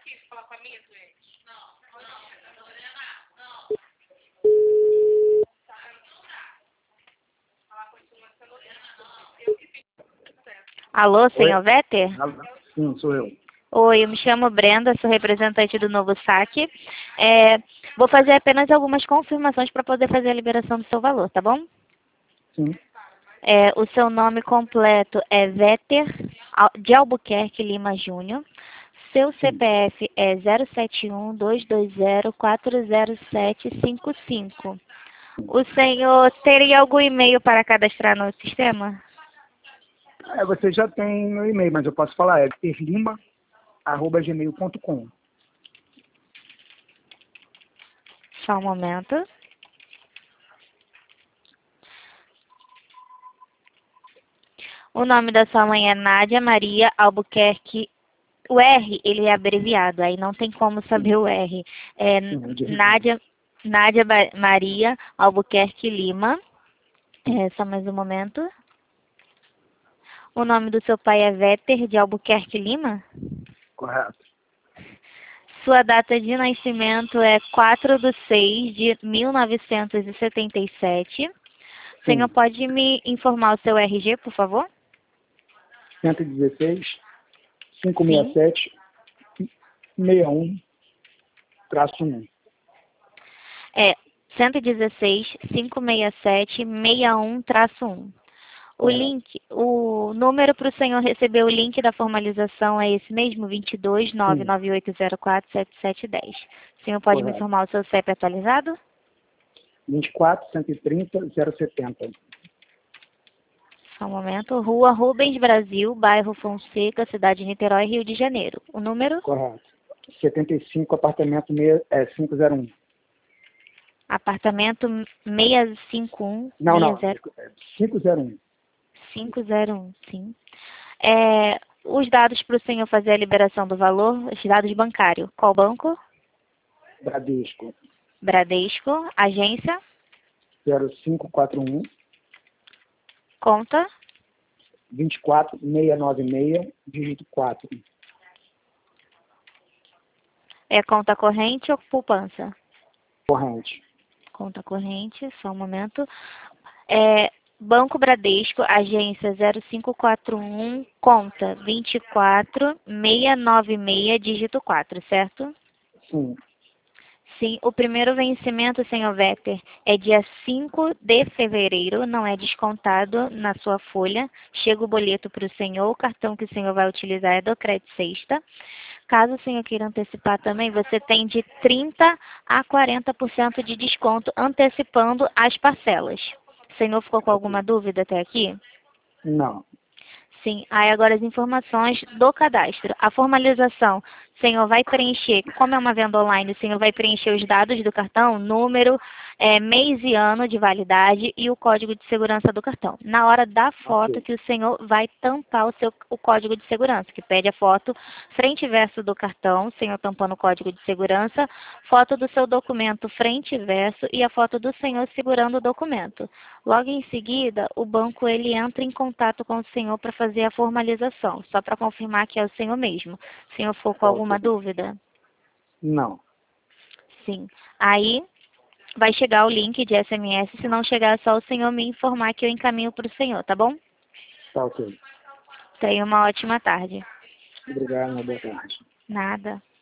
Alô, senhor Vetter? Sim, sou eu. Oi, eu me chamo Brenda, sou representante do Novo Saque. Vou fazer apenas algumas confirmações para poder fazer a liberação do seu valor, tá bom? Sim. O seu nome completo é Vetter de Albuquerque Lima Júnior. Seu CPF é 071-220-40755. O senhor teria algum e-mail para cadastrar no sistema? Você já tem meu e-mail, mas eu posso falar, é terlima@gmail.com. Só um momento. O nome da sua mãe é Nádia Maria Albuquerque. O R, ele é abreviado, aí não tem como saber o R. É Nádia Maria Albuquerque Lima. Só mais um momento. O nome do seu pai é Vetter de Albuquerque Lima? Correto. Sua data de nascimento é 4/6/1977. O senhor pode me informar o seu RG, por favor? 116 567 61-1. 116 567 61-1. O número para o senhor receber o link da formalização é esse mesmo, 22 99804 7710. O senhor pode me informar o seu CEP atualizado? 24 130 070. Só um momento. Rua Rubens Brasil, bairro Fonseca, cidade de Niterói, Rio de Janeiro. O número? Correto. 75, apartamento 501. Apartamento 651. Não. 501. 501, sim. Os dados para o senhor fazer a liberação do valor, os dados bancários. Qual banco? Bradesco. Bradesco. Agência? 0541. Conta? 24696, dígito 4. É conta corrente ou poupança? Corrente. Conta corrente, só um momento. Banco Bradesco, agência 0541, conta 24696, dígito 4, certo? Sim. Sim, o primeiro vencimento, senhor Vetter, é dia 5 de fevereiro, não é descontado na sua folha. Chega o boleto para o senhor, o cartão que o senhor vai utilizar é do Crédito Sexta. Caso o senhor queira antecipar também, você tem de 30% a 40% de desconto antecipando as parcelas. O senhor ficou com alguma dúvida até aqui? Não. Sim, aí agora as informações do cadastro. A formalização, o senhor vai preencher, como é uma venda online, o senhor vai preencher os dados do cartão, número, mês e ano de validade e o código de segurança do cartão. Na hora da foto que o senhor vai tampar o código de segurança, que pede a foto frente e verso do cartão, o senhor tampando o código de segurança, foto do seu documento frente e verso e a foto do senhor segurando o documento. Logo em seguida, o banco ele entra em contato com o senhor para fazer a formalização, só para confirmar que é o senhor mesmo. O senhor ficou com alguma dúvida? Não. Sim. Aí vai chegar o link de SMS, se não chegar é só o senhor me informar que eu encaminho para o senhor, tá bom? Tá ok. Tenha uma ótima tarde. Obrigado, boa tarde. Nada.